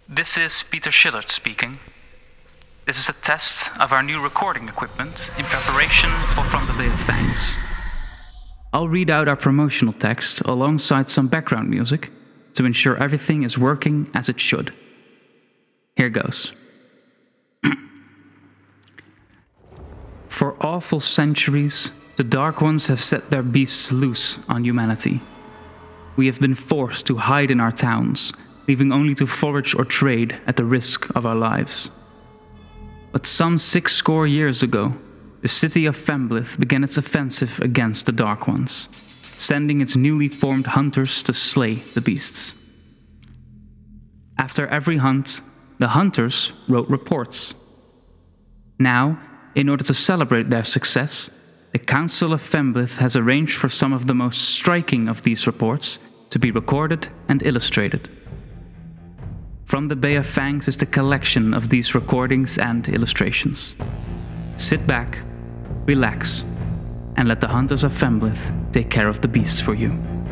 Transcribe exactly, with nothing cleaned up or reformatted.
This is Peter Schillert speaking. This is a test of our new recording equipment in preparation for From the Bay of Fangs. I'll read out our promotional text alongside some background music to ensure everything is working as it should. Here goes. For awful centuries, the Dark Ones have set their beasts loose on humanity. We have been forced to hide in our towns, leaving only to forage or trade at the risk of our lives. But some six score years ago, the city of Femblith began its offensive against the Dark Ones, sending its newly formed hunters to slay the beasts. After every hunt, the hunters wrote reports. Now, in order to celebrate their success, the Council of Femblith has arranged for some of the most striking of these reports to be recorded and illustrated. From the Bay of Fangs is the collection of these recordings and illustrations. Sit back, relax, and let the hunters of Femblith take care of the beasts for you.